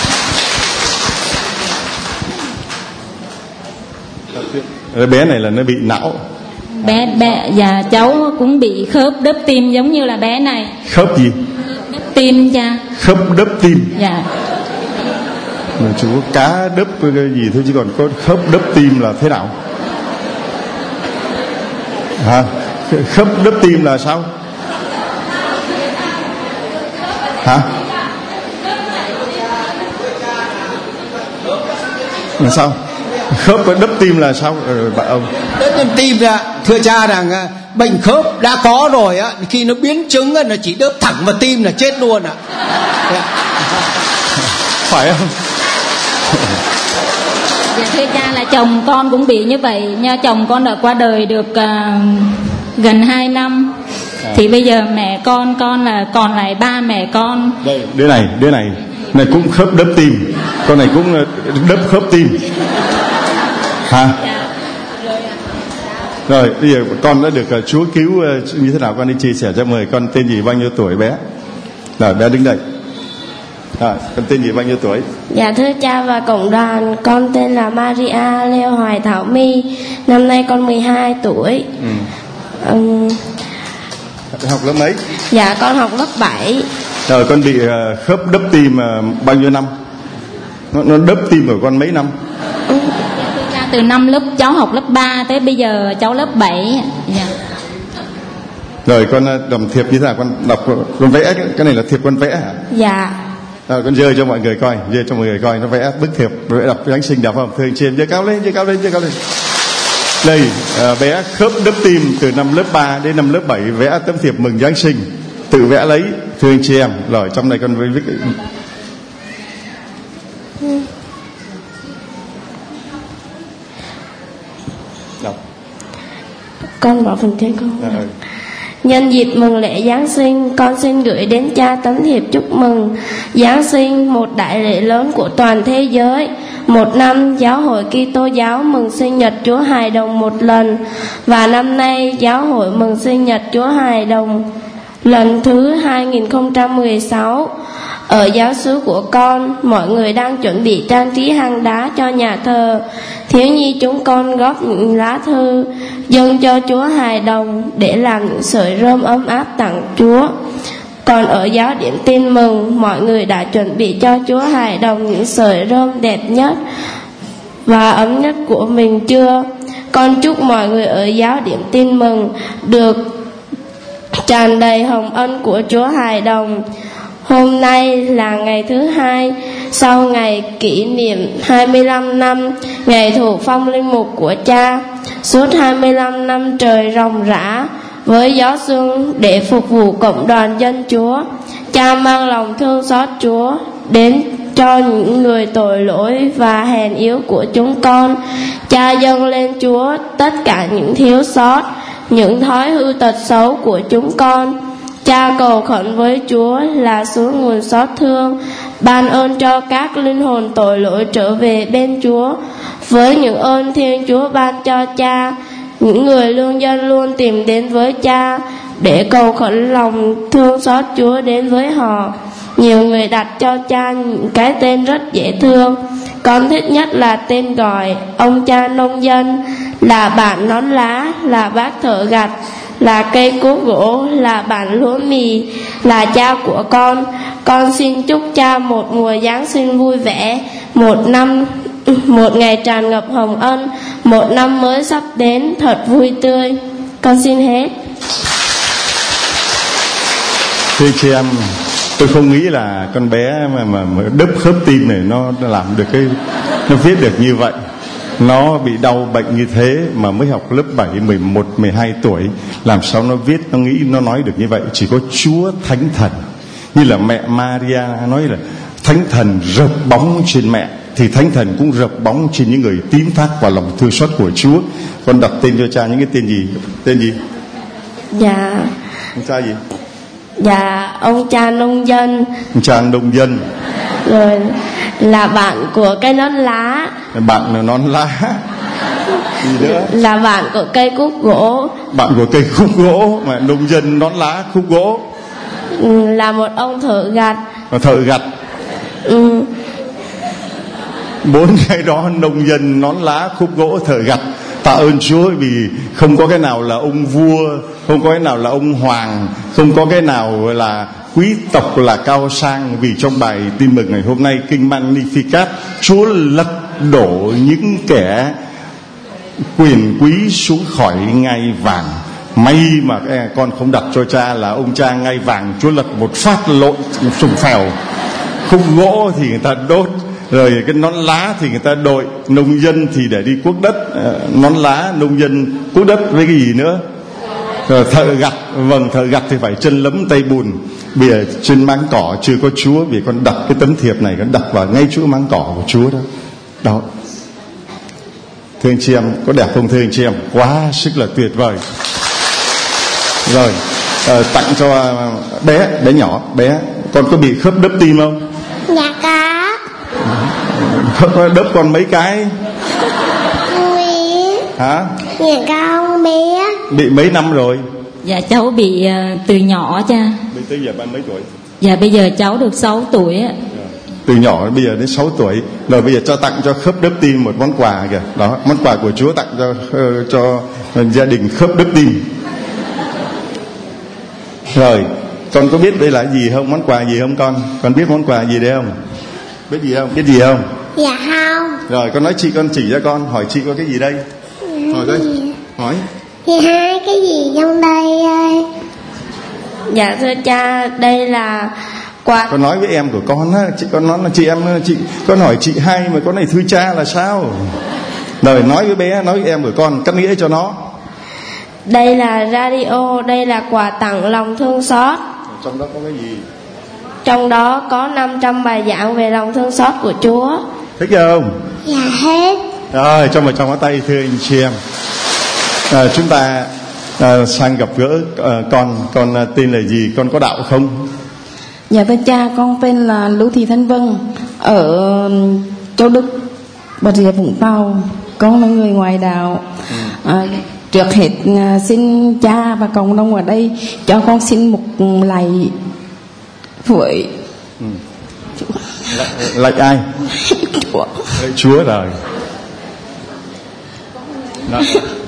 A: Đứa bé này là nó bị não.
D: Bé bé dạ cháu cũng bị khớp đớp tim giống như là bé này.
A: Khớp gì?
D: Đớp tim cha.
A: Khớp đớp tim.
D: Dạ.
A: Mà chỉ có cá đớp cái gì thôi, chứ còn có khớp đớp tim là thế nào? Hả? Khớp đớp tim là sao? Hả? Là sao? Khớp đớp tim là sao? Ừ, bạn ông.
B: Đớp tim là thưa cha rằng bệnh khớp đã có rồi á, khi nó biến chứng là chỉ đớp thẳng vào tim là chết luôn ạ.
A: Phải không?
D: Dạ thưa cha là chồng con cũng bị như vậy nha. Chồng con đã qua đời được uh, gần hai năm. À. Thì bây giờ mẹ con con là còn lại ba mẹ con.
A: Đây, đứa này, đứa này này cũng khớp đớp tim, con này cũng đớp khớp tim. Hả? Dạ. Rồi bây giờ con đã được uh, Chúa cứu uh, như thế nào, con đi chia sẻ cho mời. Con tên gì, bao nhiêu tuổi bé? Rồi bé đứng đây. À, con tên gì, bao nhiêu tuổi?
E: Dạ thưa cha và cộng đoàn, con tên là Maria Leo Hoài Thảo My. Năm nay con mười hai tuổi. Ừ. Um,
A: Học lớp mấy?
E: Dạ con học lớp bảy.
A: Rồi con bị uh, khớp đớp tim uh, bao nhiêu năm? Nó, nó đớp tim của con mấy năm?
E: Ừ.
D: Từ năm lớp cháu học lớp ba tới bây giờ cháu lớp bảy. Dạ.
A: Rồi con làm thiệp như thế nào? Con đọc, con vẽ cái này là thiệp con vẽ hả?
E: Dạ.
A: Rồi con giơ cho mọi người coi, giơ cho mọi người coi, nó vẽ bức thiệp, vẽ đọc Giáng sinh đẹp không? Thưa anh chị em, giơ cao lên, giơ cao lên, giơ cao lên. Đây, à, bé khớp đớp tim từ năm lớp ba đến năm lớp bảy, vẽ tấm thiệp mừng Giáng sinh, tự vẽ lấy. Thưa anh chị em, rồi trong này con viết. Đọc.
E: Con bỏ phần trên con. À, ừ. Nhân dịp mừng lễ Giáng sinh, con xin gửi đến cha tấm thiệp chúc mừng Giáng sinh, một đại lễ lớn của toàn thế giới. Một năm giáo hội Kitô giáo mừng sinh nhật Chúa Hài Đồng một lần, và năm nay giáo hội mừng sinh nhật Chúa Hài Đồng lần thứ hai nghìn không trăm mười sáu. Ở giáo xứ của con, mọi người đang chuẩn bị trang trí hang đá cho nhà thờ. Thiếu nhi chúng con góp những lá thư dâng cho Chúa Hài Đồng để làm những sợi rơm ấm áp tặng Chúa. Còn ở giáo điểm tin mừng, mọi người đã chuẩn bị cho Chúa Hài Đồng những sợi rơm đẹp nhất và ấm nhất của mình chưa? Con chúc mọi người ở giáo điểm tin mừng được tràn đầy hồng ân của Chúa Hài Đồng. Hôm nay là ngày thứ hai sau ngày kỷ niệm hai mươi lăm năm ngày thụ phong linh mục của cha. Suốt hai mươi lăm năm trời ròng rã với gió sương để phục vụ cộng đoàn dân Chúa, cha mang lòng thương xót Chúa đến cho những người tội lỗi và hèn yếu của chúng con. Cha dâng lên Chúa tất cả những thiếu sót, những thói hư tật xấu của chúng con. Cha cầu khẩn với Chúa là suối nguồn xót thương, ban ơn cho các linh hồn tội lỗi trở về bên Chúa. Với những ơn Thiên Chúa ban cho cha, những người lương dân luôn tìm đến với cha để cầu khẩn lòng thương xót Chúa đến với họ. Nhiều người đặt cho cha những cái tên rất dễ thương. Con thích nhất là tên gọi ông cha nông dân, là bạn nón lá, là bác thợ gặt, là cây cuốc gỗ, là bạn lúa mì, là cha của con. Con xin chúc cha một mùa Giáng sinh vui vẻ, một năm một ngày tràn ngập hồng ân, một năm mới sắp đến thật vui tươi. Con xin hết.
A: Thưa chị em, tôi không nghĩ là con bé mà, mà, mà đớp khớp tim này nó, nó làm được cái, nó viết được như vậy. Nó bị đau bệnh như thế mà mới học lớp bảy, mười một, mười hai tuổi, làm sao nó viết, nó nghĩ, nó nói được như vậy? Chỉ có Chúa Thánh Thần, như là mẹ Maria nói là Thánh Thần rợp bóng trên mẹ, thì Thánh Thần cũng rợp bóng trên những người tín thác vào lòng thương xót của Chúa. Con đặt tên cho cha những cái tên gì? Tên gì?
E: Dạ.
A: Ông cha gì?
E: Dạ, ông cha nông dân.
A: Ông cha nông dân.
E: Rồi là bạn của cây nón lá.
A: Bạn là nón lá. Gì nữa?
E: Là bạn của cây cuốc gỗ.
A: Bạn của cây cuốc gỗ, mà nông dân nón lá cuốc gỗ.
E: Ừ, là một ông thợ gặt.
A: Thợ gặt.
E: Ừ.
A: Bốn cái đó, nông dân nón lá cuốc gỗ thợ gặt, tạ ơn Chúa vì không có cái nào là ông vua, không có cái nào là ông hoàng, không có cái nào là quý tộc là cao sang. Vì trong bài tin mừng ngày hôm nay kinh Magnificat, Chúa lật đổ những kẻ quyền quý xuống khỏi ngai vàng. May mà con không đặt cho cha là ông cha ngai vàng, Chúa lật một phát lộn sùng phèo. Khúc gỗ thì người ta đốt, rồi cái nón lá thì người ta đội, nông dân thì để đi cuốc đất, nón lá nông dân cuốc đất với cái gì nữa, rồi thợ gặt, vâng thợ gặt thì phải chân lấm tay bùn. Bây giờ trên máng cỏ chưa có Chúa, vì con đặt cái tấm thiệp này, con đặt vào ngay chỗ máng cỏ của Chúa đó. Đó, thưa anh chị em, có đẹp không thưa anh chị em? Quá sức là tuyệt vời. Rồi à, tặng cho bé bé nhỏ bé, con có bị khớp đớp tim không?
F: Dạ có.
A: Khớp đớp con mấy cái?
F: Biết.
A: Hả?
F: Dạ con biết.
A: Bị mấy năm rồi?
D: Dạ cháu bị uh, từ nhỏ cha.
A: Bây tới giờ ba mấy tuổi?
D: Dạ bây giờ cháu được sáu tuổi á.
A: Từ nhỏ bây giờ đến sáu tuổi. Rồi bây giờ cho tặng cho khớp đớp tim một món quà kìa. Đó, món quà của Chúa tặng cho uh, cho gia đình khớp đớp tim. Rồi, con có biết đây là gì không? Món quà gì không con? Con biết món quà gì đây không? Biết gì không? Biết gì không?
F: Dạ không.
A: Rồi con nói chị, con chỉ cho con, hỏi chị có cái gì đây? Hỏi đây. Hỏi.
F: Thì hai cái gì trong đây ơi?
E: Dạ thưa cha, đây là quà.
A: Con nói với em của con á, chị con nói là chị em chị con hỏi chị hai mà con này thưa cha là sao? Rồi nói với bé, nói với em của con, cắt nghĩa cho nó.
E: Đây là radio, đây là quà tặng lòng thương xót.
A: Trong đó có cái gì?
E: Trong đó có năm trăm bài giảng về lòng thương xót của Chúa.
A: Thích không?
F: Dạ hết.
A: Rồi, cho vào trong cái tay thưa anh chị em. À, chúng ta à, sang gặp gỡ à, con. Con à, tên là gì? Con có đạo không?
G: Dạ thưa cha, con tên là Lưu Thị Thanh Vân, ở Châu Đức, Bà Rịa Vũng Tàu. Con là người ngoài đạo. ừ. à, Trước hết xin cha và cộng đồng ở đây cho con xin một lạy với
A: ừ. Lạy ai?
G: Chúa.
A: Lạy Chúa rồi. Đó.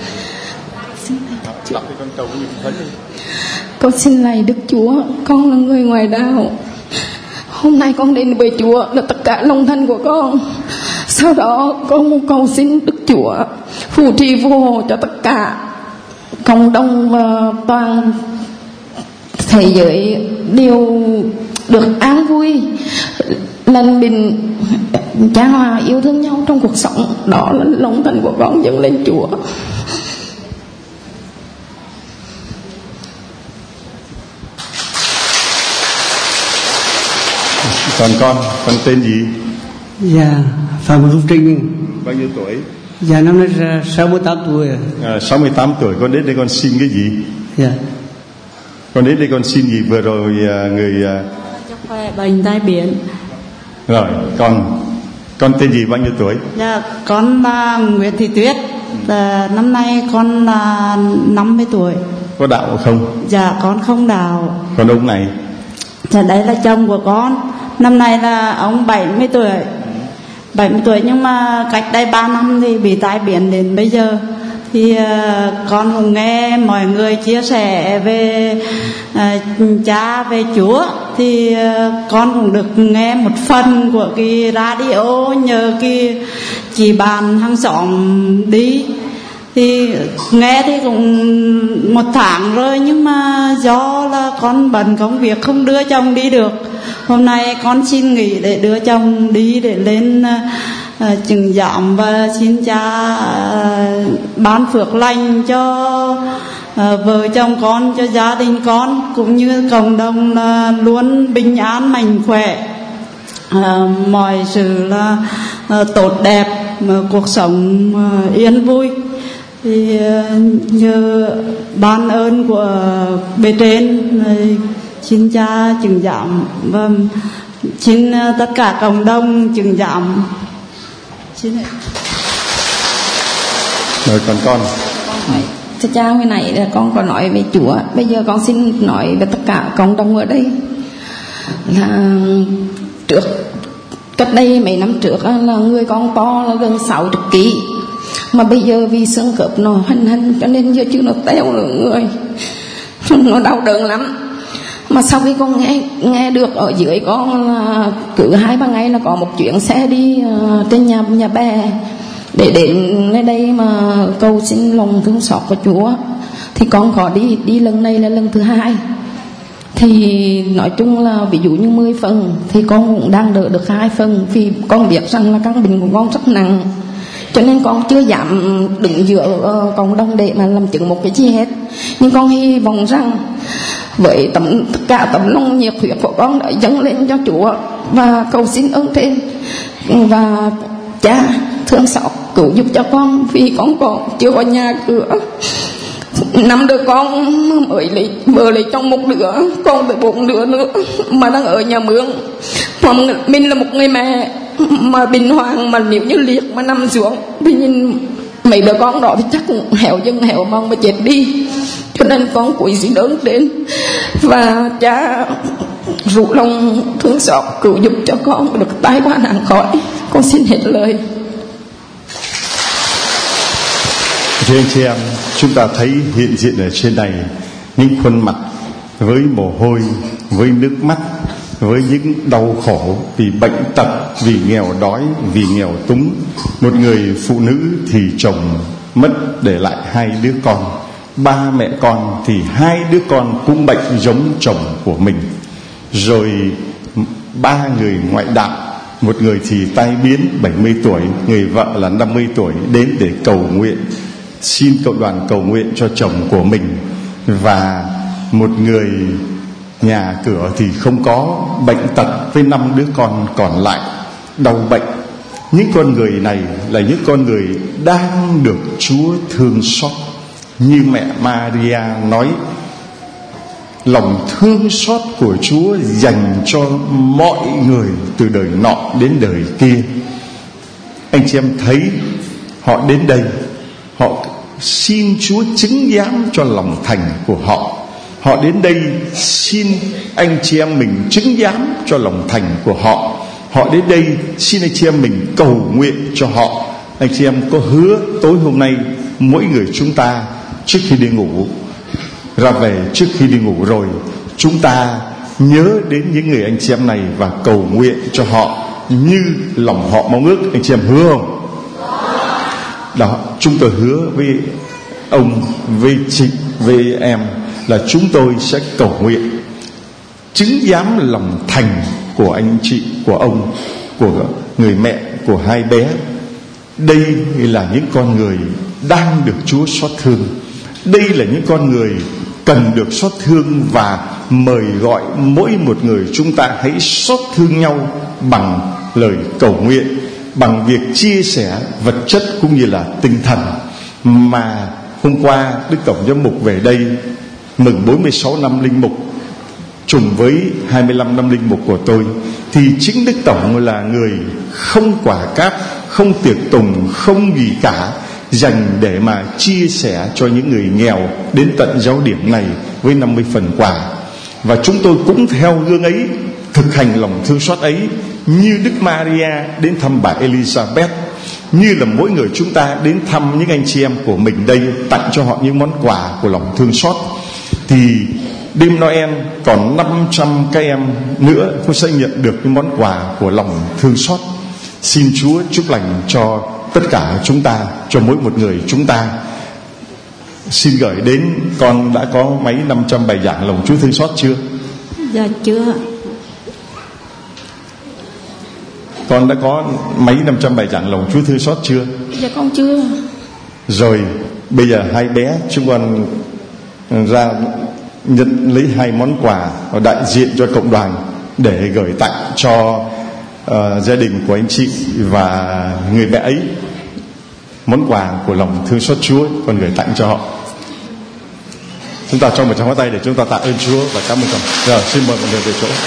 A: Đọc cái con cầu như thế đi.
G: Con xin lạy Đức Chúa, con là người ngoài đạo. Hôm nay con đến với Chúa là tất cả lòng thân của con. Sau đó con muốn cầu xin Đức Chúa phù trì phù hộ cho tất cả cộng đồng và toàn thế giới đều được an vui, lần bình, cha hòa, yêu thương nhau trong cuộc sống. Đó là lòng thân của con dâng lên Chúa.
A: Còn con, con tên gì?
B: Dạ, Phạm Hữu Trinh.
A: Bao nhiêu tuổi?
B: Dạ năm nay sáu mươi tám tuổi.
A: À, sáu mươi tám tuổi. Con đến đây con xin cái gì?
B: Dạ.
A: Con đến đây con xin gì? Vừa rồi người
C: cho khỏe bệnh tai biến.
A: Rồi, con con tên gì, bao nhiêu tuổi?
C: Dạ, con là Nguyễn Thị Tuyết. À, năm nay con là năm mươi tuổi.
A: Có đạo không?
C: Dạ, con không đạo.
A: Còn ông này?
C: Dạ, đấy là chồng của con. Năm nay là ông bảy mươi tuổi. bảy mươi tuổi, nhưng mà cách đây ba năm thì bị tai biến đến bây giờ. Thì uh, con cũng nghe mọi người chia sẻ về uh, cha, về Chúa. Thì uh, con cũng được nghe một phần của cái radio nhờ cái chị bạn hàng xóm đi. Thì nghe thì cũng một tháng rồi, nhưng mà do là con bận công việc không đưa chồng đi được. Hôm nay con xin nghỉ để đưa chồng đi để lên uh, chứng giám, và xin cha uh, ban phước lành cho uh, vợ chồng con, cho gia đình con cũng như cộng đồng là luôn bình an mạnh khỏe, uh, mọi sự là uh, tốt đẹp, uh, cuộc sống uh, yên vui. Thì uh, nhờ ban ơn của bề trên, uh, xin cha chứng giám và xin uh, tất cả cộng đồng chứng giám. Xin.
A: Rồi còn con.
G: Thưa cha, hồi nãy là con có nói về Chúa, bây giờ con xin nói về tất cả cộng đồng ở đây. Là trước cách đây mấy năm trước là người con to là gần sáu mươi ki lô gam. Mà bây giờ vì xương khớp nó hành hành cho nên giờ chứ nó teo nữa người, nó đau đớn lắm. Mà sau khi con nghe nghe được ở dưới con là cứ hai ba ngày là có một chuyến xe đi uh, trên nhà nhà bè để đến nơi đây mà cầu xin lòng thương xót của Chúa, thì con có đi đi lần này là lần thứ hai. Thì nói chung là ví dụ như mười phần thì con cũng đang đỡ được hai phần, vì con biết rằng là căn bệnh của con rất nặng, cho nên con chưa dám đứng giữa uh, cộng đồng để mà làm chứng một cái gì hết. Nhưng con hy vọng rằng với tấm tất cả tấm lòng nhiệt huyết của con đã dâng lên cho Chúa và cầu xin ơn trên, và Cha thương xót cứu giúp cho con, vì con còn chưa có nhà cửa. Năm đứa con mới lấy vừa lấy trong một đứa, còn tới bốn đứa nữa mà đang ở nhà mướn. Mà mình là một người mẹ mà bình hoàng, mà nếu như liệt mà nằm xuống thì nhìn mấy đứa con đó thì chắc cũng hẻo dân hẻo mong mà chết đi. Cho nên con cúi xin ơn đến, và Cha rủ lòng thương xót cứu giúp cho con được tai qua nạn khỏi. Con xin hết lời.
A: Thưa anh chị em, chúng ta thấy hiện diện ở trên này những khuôn mặt với mồ hôi, với nước mắt, với những đau khổ vì bệnh tật, vì nghèo đói, vì nghèo túng. Một người phụ nữ thì chồng mất để lại hai đứa con, ba mẹ con thì hai đứa con cũng bệnh giống chồng của mình. Rồi ba người ngoại đạo, một người thì tai biến bảy mươi tuổi, người vợ là năm mươi tuổi, đến để cầu nguyện, xin cộng đoàn cầu nguyện cho chồng của mình. Và một người nhà cửa thì không có, bệnh tật với năm đứa con còn lại đau bệnh. Những con người này là những con người đang được Chúa thương xót. Như mẹ Maria nói, lòng thương xót của Chúa dành cho mọi người từ đời nọ đến đời kia. Anh chị em thấy họ đến đây, họ xin Chúa chứng giám cho lòng thành của họ. Họ đến đây xin anh chị em mình chứng giám cho lòng thành của họ. Họ đến đây xin anh chị em mình cầu nguyện cho họ. Anh chị em có hứa tối hôm nay mỗi người chúng ta trước khi đi ngủ, ra về trước khi đi ngủ rồi, chúng ta nhớ đến những người anh chị em này và cầu nguyện cho họ như lòng họ mong ước. Anh chị em hứa không? Đó, chúng tôi hứa với ông, với chị, với em là chúng tôi sẽ cầu nguyện chứng giám lòng thành của anh chị, của ông, của người mẹ, của hai bé. Đây là những con người đang được Chúa xót thương. Đây là những con người cần được xót thương, và mời gọi mỗi một người chúng ta hãy xót thương nhau bằng lời cầu nguyện, bằng việc chia sẻ vật chất cũng như là tinh thần. Mà hôm qua Đức Tổng Giám mục về đây mừng bốn mươi sáu năm linh mục trùng với hai mươi lăm năm linh mục của tôi, thì chính Đức Tổng là người không quả cáp, không tiệc tùng, không gì cả, dành để mà chia sẻ cho những người nghèo đến tận giáo điểm này với năm mươi phần quà. Và chúng tôi cũng theo gương ấy, thực hành lòng thương xót ấy, như Đức Maria đến thăm bà Elizabeth, như là mỗi người chúng ta đến thăm những anh chị em của mình đây, tặng cho họ những món quà của lòng thương xót. Thì đêm Noel còn năm trăm các em nữa cũng sẽ nhận được những món quà của lòng thương xót. Xin Chúa chúc lành cho tất cả chúng ta, cho mỗi một người chúng ta. Xin gửi đến, con đã có mấy năm trăm bài giảng lòng Chúa thương xót chưa?
C: Dạ chưa.
A: Con đã có mấy năm trăm bài giảng lòng Chúa thương xót chưa?
G: Dạ con chưa.
A: Rồi bây giờ hai bé chúng con ra nhận lấy hai món quà đại diện cho cộng đoàn để gửi tặng cho uh, gia đình của anh chị và người mẹ ấy. Món quà của lòng thương xót Chúa con gửi tặng cho họ. Chúng ta cho một tràng pháo tay để chúng ta tạ ơn Chúa và cảm ơn con. Rồi xin mời mọi người về chỗ.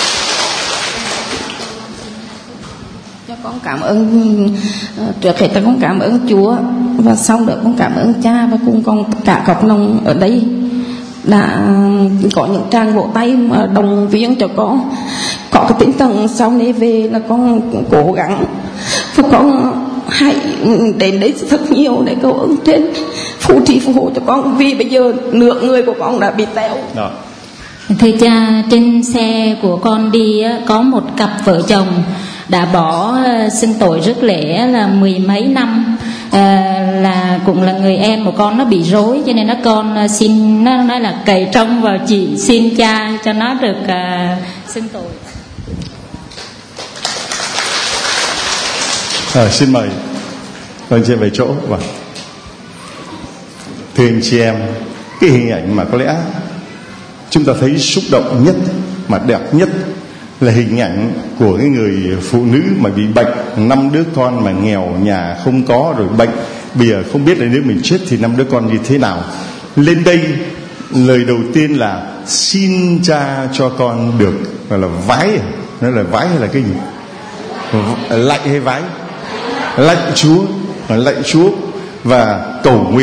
G: Cho con cảm ơn, trước hết là con cảm ơn Chúa, và sau đó con cảm ơn Cha, và cùng con tất cả cộng đồng ở đây đã có những tràng vỗ tay mà động viên cho con có cái tinh thần sau này về là con cố gắng, và con hãy đến đấy thật nhiều để cầu ơn trên phù trì phù hộ cho con, vì bây giờ nửa người của con đã bị teo.
A: Đó.
D: Thưa cha, trên xe của con đi có một cặp vợ chồng đã bỏ xưng tội rước lễ là mười mấy năm, à, là cũng là người em của con nó bị rối, cho nên nó con xin nó nói là cậy trông vào chị, xin cha cho nó được à, xưng tội.
A: À, xin mời anh chị về chỗ. Vâng. Thưa anh chị em, cái hình ảnh mà có lẽ chúng ta thấy xúc động nhất mà đẹp nhất là hình ảnh của cái người phụ nữ mà bị bệnh, năm đứa con mà nghèo, nhà không có, rồi bệnh, bây giờ không biết là nếu mình chết thì năm đứa con như thế nào. Lên đây lời đầu tiên là xin cha cho con được, gọi là vái, nó là vái hay là cái gì, lạy hay vái, lạy Chúa, lạy Chúa và cầu nguyện.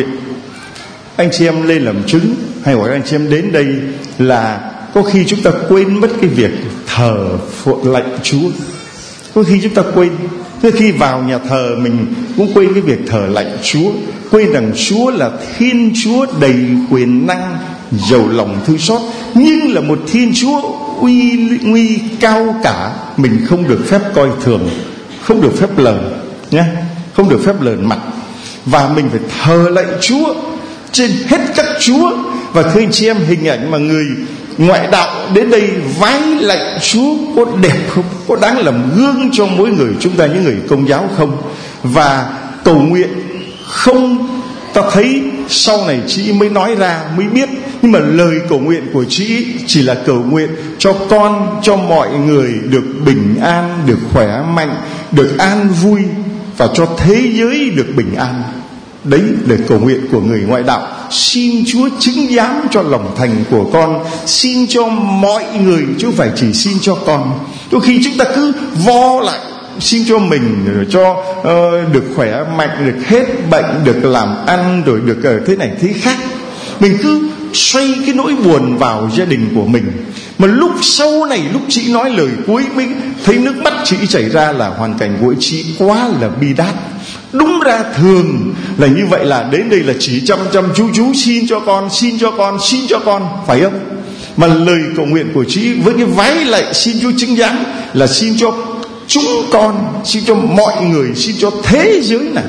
A: Anh chị em lên làm chứng, hay gọi anh chị em đến đây là có khi chúng ta quên mất cái việc thờ phượng lạy Chúa. Có khi chúng ta quên, có khi vào nhà thờ mình cũng quên cái việc thờ lạy Chúa, quên rằng Chúa là Thiên Chúa đầy quyền năng, giàu lòng thương xót, nhưng là một Thiên Chúa uy nguy cao cả, mình không được phép coi thường, không được phép lờn nhé, không được phép lờn mặt, và mình phải thờ lạy Chúa trên hết các Chúa. Và thưa anh chị em, hình ảnh mà người ngoại đạo đến đây vái lạy Chúa có đẹp không, có đáng làm gương cho mỗi người chúng ta, những người Công giáo không? Và cầu nguyện không, ta thấy sau này chị mới nói ra mới biết, nhưng mà lời cầu nguyện của chị chỉ là cầu nguyện cho con, cho mọi người được bình an, được khỏe mạnh, được an vui, và cho thế giới được bình an. Đấy là cầu nguyện của người ngoại đạo. Xin Chúa chứng giám cho lòng thành của con, xin cho mọi người, chứ không phải chỉ xin cho con. Đôi khi chúng ta cứ vo lại, xin cho mình, rồi cho uh, được khỏe mạnh, được hết bệnh, được làm ăn, rồi được uh, thế này thế khác. Mình cứ xoay cái nỗi buồn vào gia đình của mình. Mà lúc sau này, lúc chị nói lời cuối mới thấy nước mắt chị chảy ra, là hoàn cảnh của chị quá là bi đát. Đúng ra thường là như vậy, là đến đây là chỉ chăm chăm chú chú xin cho con, xin cho con, xin cho con, phải không? Mà lời cầu nguyện của chị với cái vái lạy xin Chúa chứng giám là xin cho chúng con, xin cho mọi người, xin cho thế giới này.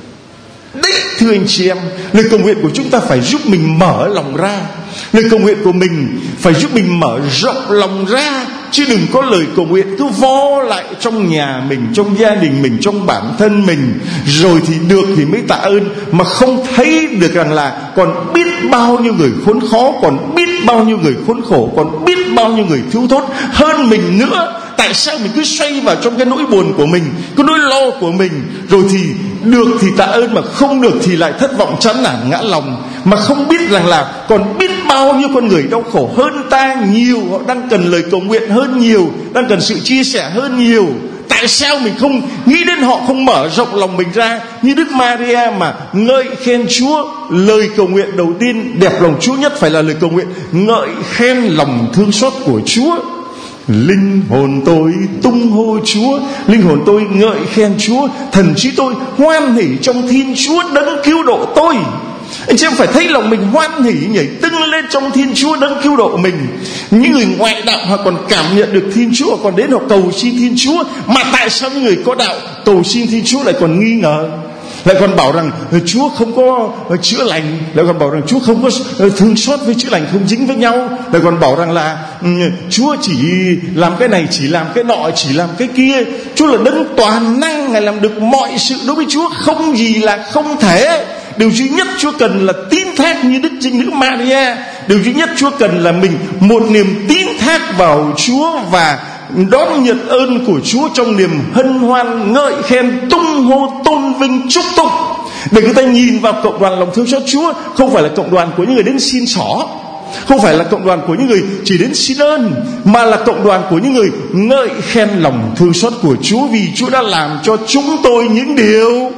A: Đấy, thưa anh chị em, lời cầu nguyện của chúng ta phải giúp mình mở lòng ra. Lời cầu nguyện của mình phải giúp mình mở rộng lòng ra, chứ đừng có lời cầu nguyện cứ vo lại trong nhà mình, trong gia đình mình, trong bản thân mình, rồi thì được thì mới tạ ơn, mà không thấy được rằng là còn biết bao nhiêu người khốn khó, còn biết bao nhiêu người khốn khổ, còn biết bao nhiêu người thiếu thốn hơn mình nữa. Tại sao mình cứ xoay vào trong cái nỗi buồn của mình, cái nỗi lo của mình, rồi thì được thì tạ ơn, mà không được thì lại thất vọng, chán nản, ngã lòng, mà không biết rằng là còn biết bao nhiêu con người đau khổ hơn ta nhiều, họ đang cần lời cầu nguyện hơn nhiều, đang cần sự chia sẻ hơn nhiều. Tại sao mình không nghĩ đến họ, không mở rộng lòng mình ra như Đức Maria mà ngợi khen Chúa? Lời cầu nguyện đầu tiên đẹp lòng Chúa nhất phải là lời cầu nguyện ngợi khen lòng thương xót của Chúa. Linh hồn tôi tung hô Chúa, linh hồn tôi ngợi khen Chúa, thần trí tôi hoan hỉ trong Thiên Chúa đấng cứu độ tôi. Anh chị em phải thấy lòng mình hoan hỉ, nhảy tưng lên trong Thiên Chúa đấng cứu độ mình. Những người ngoại đạo họ còn cảm nhận được Thiên Chúa, họ còn đến họ cầu xin Thiên Chúa. Mà tại sao những người có đạo cầu xin Thiên Chúa lại còn nghi ngờ, lại còn bảo rằng Chúa không có chữa lành, lại còn bảo rằng Chúa không có thương xót với chữa lành không dính với nhau, lại còn bảo rằng là Chúa chỉ làm cái này, chỉ làm cái nọ, chỉ làm cái kia. Chúa là đấng toàn năng, Ngài làm được mọi sự. Đối với Chúa không gì là không thể. Điều duy nhất Chúa cần là tín thác như Đức Trinh Nữ Maria. Điều duy nhất Chúa cần là mình một niềm tín thác vào Chúa và đón nhận ơn của Chúa trong niềm hân hoan, ngợi khen, tung hô, tôn vinh, chúc tụng. Để người ta nhìn vào cộng đoàn lòng thương xót Chúa không phải là cộng đoàn của những người đến xin xỏ, không phải là cộng đoàn của những người chỉ đến xin ơn, mà là cộng đoàn của những người ngợi khen lòng thương xót của Chúa, vì Chúa đã làm cho chúng tôi những điều.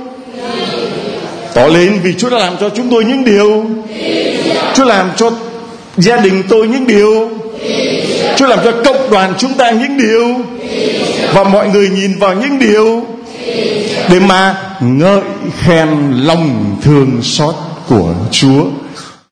A: Tỏ lên, vì Chúa đã làm cho chúng tôi những điều. Chúa làm cho gia đình tôi những điều. Chúa làm cho cộng đoàn chúng ta những điều. Và mọi người nhìn vào những điều, để mà ngợi khen lòng thương xót của Chúa.